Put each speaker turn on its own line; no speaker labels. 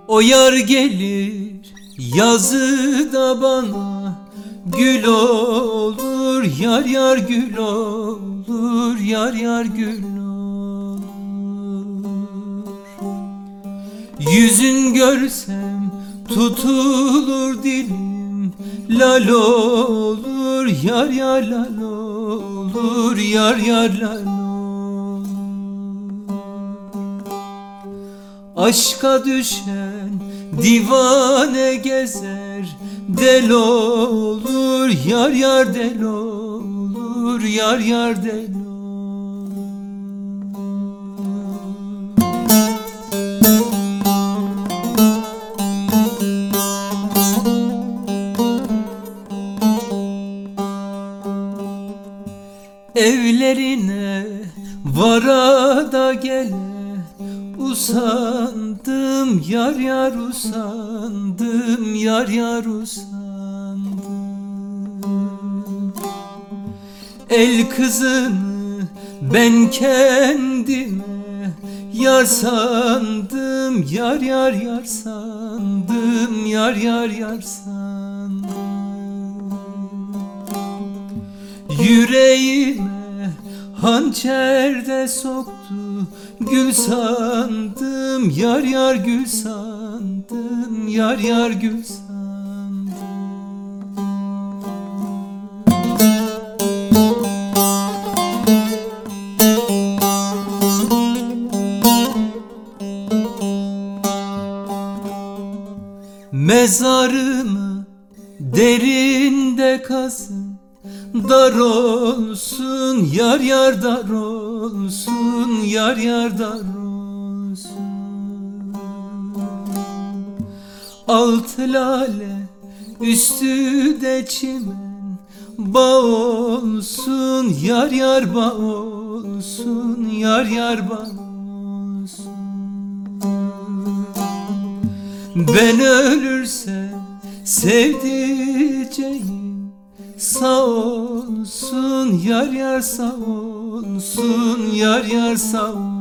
O yar gelir yazıda bana, gül olur yar yar gül olur, yar yar gül olur. Yüzün görsem tutulur dilim, lal olur yar yar lal olur, yar yar lal olur. Aşka düşen divane gezer, del olur yar yar del olur, yar yar del olur. Evlerine varada gele, usandım yar yar usandım, yar yar usandım. El kızını ben kendime yar sandım, yar yar yar sandım, yar yar yar sandım. Yüreğime hançer de soktu, gül sandım, yar yar gül sandım, yar yar gül sandım. Mezarımı derinde kazın, dar olsun yar yar dar olsun, yar yar dar olsun. Altı lale üstü de çimen, bağ olsun yar yar bağ olsun, yar yar bağ olsun. Ben ölürsem sevdiceğim sağ olsun, yar yar sağ olsun, yar yar sağ olsun.